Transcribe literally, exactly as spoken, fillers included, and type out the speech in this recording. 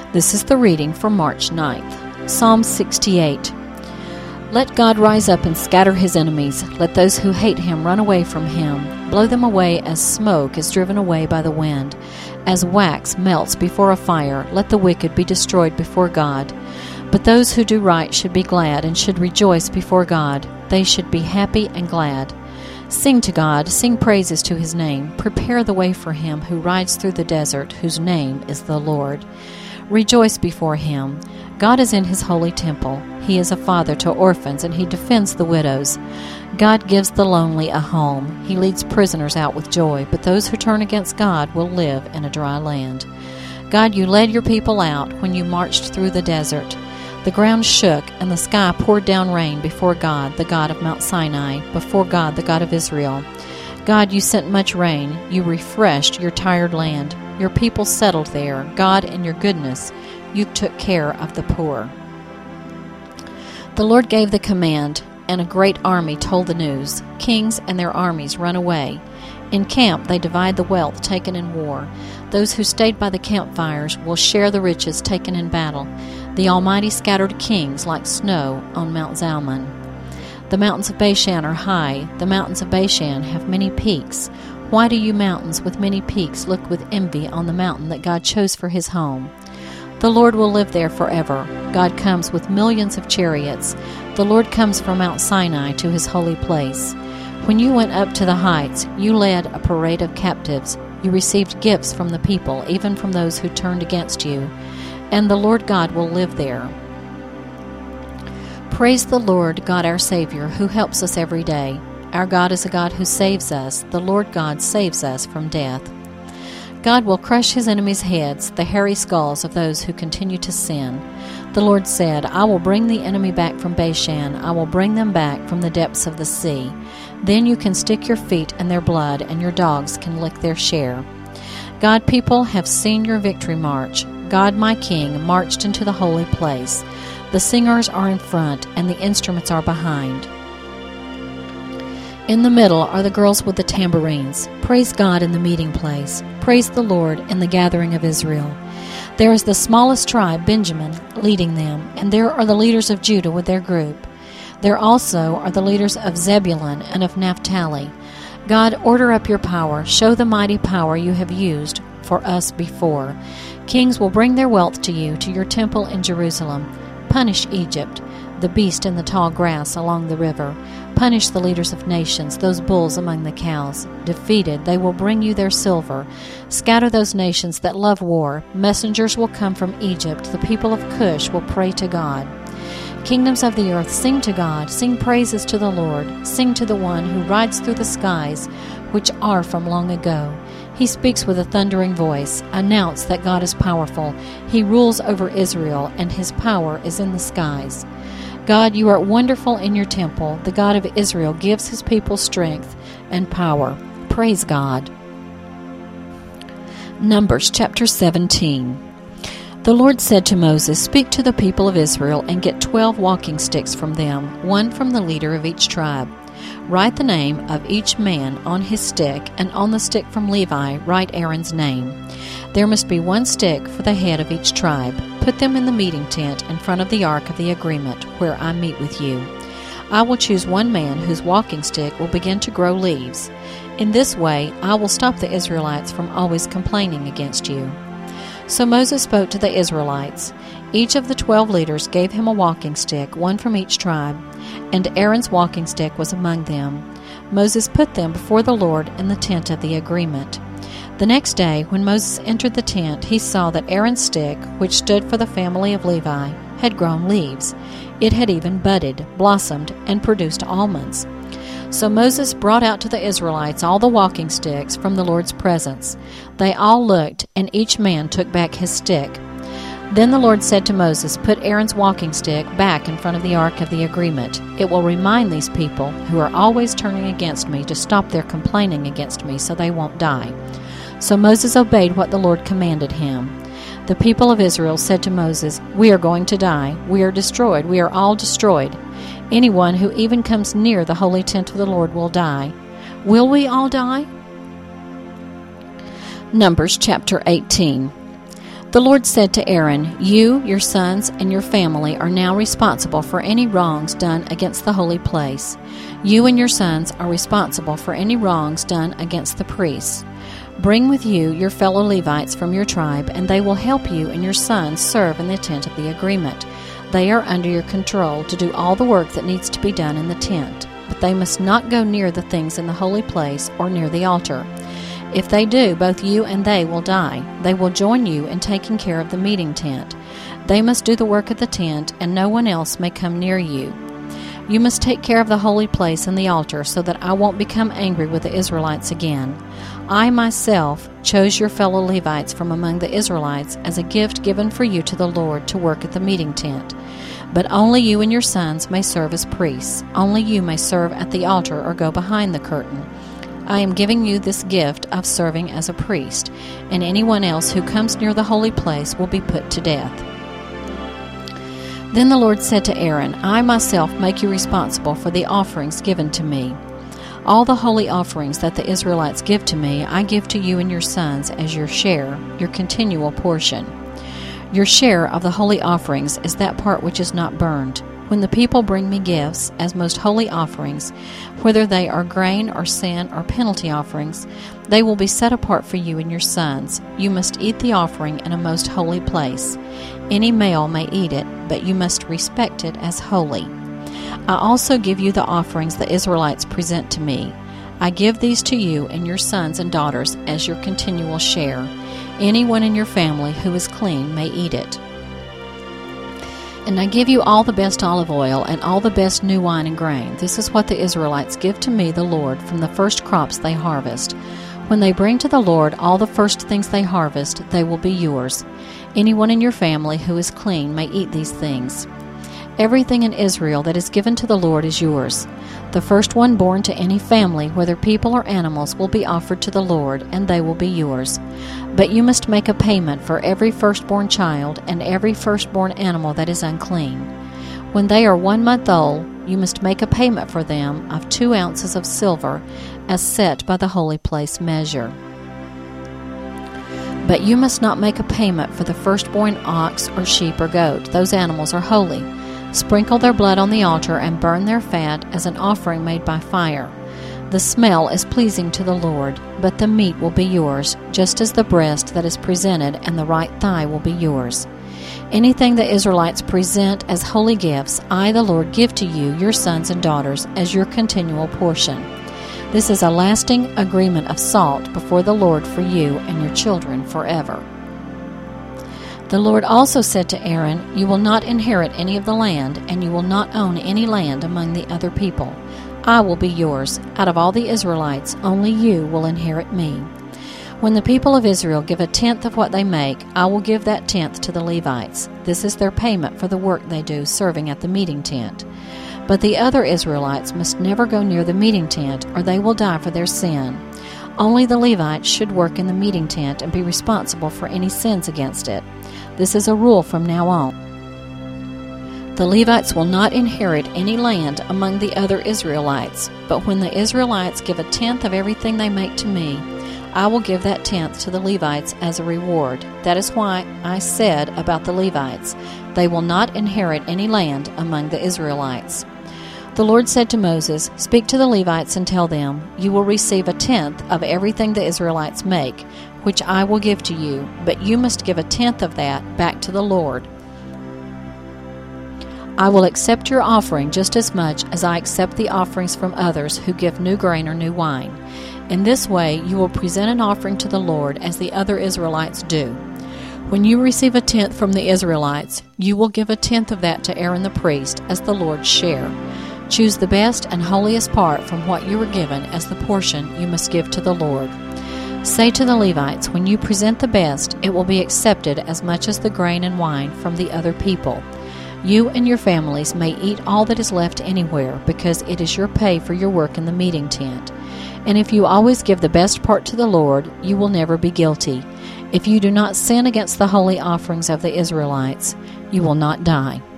This is the reading for March ninth. Psalm sixty-eight. Let God rise up and scatter his enemies. Let those who hate him run away from him. Blow them away as smoke is driven away by the wind. As wax melts before a fire, let the wicked be destroyed before God. But those who do right should be glad and should rejoice before God. They should be happy and glad. Sing to God, sing praises to his name. Prepare the way for him who rides through the desert, whose name is the Lord. Rejoice before him. God is in his holy temple. He is a father to orphans, and he defends the widows. God gives the lonely a home. He leads prisoners out with joy, but those who turn against God will live in a dry land. God, you led your people out when you marched through the desert. The ground shook, and the sky poured down rain before God, the God of Mount Sinai, before God, the God of Israel. God, you sent much rain. You refreshed your tired land. Your people settled there. God, in your goodness, you took care of the poor. The Lord gave the command, and a great army told the news. Kings and their armies run away. In camp they divide the wealth taken in war. Those who stayed by the campfires will share the riches taken in battle. The Almighty scattered kings like snow on Mount Zalmon. The mountains of Bashan are high. The mountains of Bashan have many peaks. Why do you mountains with many peaks look with envy on the mountain that God chose for his home? The Lord will live there forever. God comes with millions of chariots. The Lord comes from Mount Sinai to his holy place. When you went up to the heights, you led a parade of captives. You received gifts from the people, even from those who turned against you. And the Lord God will live there. Praise the Lord, God our Savior, who helps us every day. Our God is a God who saves us. The Lord God saves us from death. God will crush his enemies' heads, the hairy skulls of those who continue to sin. The Lord said, I will bring the enemy back from Bashan. I will bring them back from the depths of the sea. Then you can stick your feet in their blood, and your dogs can lick their share. God, people have seen your victory march. God, my King, marched into the holy place. The singers are in front, and the instruments are behind. In the middle are the girls with the tambourines. Praise God in the meeting place. Praise the Lord in the gathering of Israel. There is the smallest tribe, Benjamin, leading them, and there are the leaders of Judah with their group. There also are the leaders of Zebulun and of Naphtali. God, order up your power. Show the mighty power you have used for us before. Kings will bring their wealth to you, to your temple in Jerusalem. Punish Egypt, the beast in the tall grass along the river. Punish the leaders of nations, those bulls among the cows. Defeated, they will bring you their silver. Scatter those nations that love war. Messengers will come from Egypt. The people of Cush will pray to God. Kingdoms of the earth, sing to God. Sing praises to the Lord. Sing to the one who rides through the skies, which are from long ago. He speaks with a thundering voice. Announce that God is powerful. He rules over Israel, and his power is in the skies. God, you are wonderful in your temple. The God of Israel gives his people strength and power. Praise God. Numbers chapter seventeen. The Lord said to Moses, Speak to the people of Israel and get twelve walking sticks from them, one from the leader of each tribe. Write the name of each man on his stick, and on the stick from Levi write Aaron's name. There must be one stick for the head of each tribe. Put them in the meeting tent in front of the ark of the agreement, where I meet with you. I will choose one man whose walking stick will begin to grow leaves. In this way, I will stop the Israelites from always complaining against you. So Moses spoke to the Israelites. Each of the twelve leaders gave him a walking stick, one from each tribe, and Aaron's walking stick was among them. Moses put them before the Lord in the tent of the agreement. The next day, when Moses entered the tent, he saw that Aaron's stick, which stood for the family of Levi, had grown leaves. It had even budded, blossomed, and produced almonds. So Moses brought out to the Israelites all the walking sticks from the Lord's presence. They all looked, and each man took back his stick. Then the Lord said to Moses, Put Aaron's walking stick back in front of the ark of the agreement. It will remind these people, who are always turning against me, to stop their complaining against me so they won't die. So Moses obeyed what the Lord commanded him. The people of Israel said to Moses, We are going to die. We are destroyed. We are all destroyed. Anyone who even comes near the holy tent of the Lord will die. Will we all die? Numbers chapter eighteen. The Lord said to Aaron, "You, your sons, and your family are now responsible for any wrongs done against the holy place. You and your sons are responsible for any wrongs done against the priests. Bring with you your fellow Levites from your tribe, and they will help you and your sons serve in the tent of the agreement. They are under your control to do all the work that needs to be done in the tent, but they must not go near the things in the holy place or near the altar. If they do, both you and they will die. They will join you in taking care of the meeting tent. They must do the work of the tent, and no one else may come near you. You must take care of the holy place and the altar, so that I won't become angry with the Israelites again. I myself chose your fellow Levites from among the Israelites as a gift given for you to the Lord to work at the meeting tent. But only you and your sons may serve as priests. Only you may serve at the altar or go behind the curtain. I am giving you this gift of serving as a priest, and anyone else who comes near the holy place will be put to death." Then the Lord said to Aaron, "I myself make you responsible for the offerings given to me. All the holy offerings that the Israelites give to me, I give to you and your sons as your share, your continual portion. Your share of the holy offerings is that part which is not burned. When the people bring me gifts as most holy offerings, whether they are grain or sin or penalty offerings, they will be set apart for you and your sons. You must eat the offering in a most holy place. Any male may eat it, but you must respect it as holy. I also give you the offerings the Israelites present to me. I give these to you and your sons and daughters as your continual share. Anyone in your family who is clean may eat it. And I give you all the best olive oil and all the best new wine and grain. This is what the Israelites give to me, the Lord, from the first crops they harvest. When they bring to the Lord all the first things they harvest, they will be yours. Anyone in your family who is clean may eat these things. Everything in Israel that is given to the Lord is yours. The first one born to any family, whether people or animals, will be offered to the Lord, and they will be yours. But you must make a payment for every firstborn child and every firstborn animal that is unclean. When they are one month old, you must make a payment for them of two ounces of silver, as set by the holy place measure. But you must not make a payment for the firstborn ox or sheep or goat. Those animals are holy. Sprinkle their blood on the altar and burn their fat as an offering made by fire. The smell is pleasing to the Lord, but the meat will be yours, just as the breast that is presented and the right thigh will be yours. Anything the Israelites present as holy gifts, I, the Lord, give to you, your sons and daughters, as your continual portion. This is a lasting agreement of salt before the Lord for you and your children forever." The Lord also said to Aaron, "You will not inherit any of the land, and you will not own any land among the other people. I will be yours. Out of all the Israelites, only you will inherit me. When the people of Israel give a tenth of what they make, I will give that tenth to the Levites. This is their payment for the work they do serving at the meeting tent. But the other Israelites must never go near the meeting tent, or they will die for their sin. Only the Levites should work in the meeting tent and be responsible for any sins against it. This is a rule from now on. The Levites will not inherit any land among the other Israelites, but when the Israelites give a tenth of everything they make to me, I will give that tenth to the Levites as a reward. That is why I said about the Levites, they will not inherit any land among the Israelites." The Lord said to Moses, "Speak to the Levites and tell them, you will receive a tenth of everything the Israelites make, which I will give to you, but you must give a tenth of that back to the Lord. I will accept your offering just as much as I accept the offerings from others who give new grain or new wine. In this way you will present an offering to the Lord as the other Israelites do. When you receive a tenth from the Israelites, you will give a tenth of that to Aaron the priest as the Lord's share. Choose the best and holiest part from what you were given as the portion you must give to the Lord. Say to the Levites, when you present the best, it will be accepted as much as the grain and wine from the other people. You and your families may eat all that is left anywhere, because it is your pay for your work in the meeting tent. And if you always give the best part to the Lord, you will never be guilty. If you do not sin against the holy offerings of the Israelites, you will not die.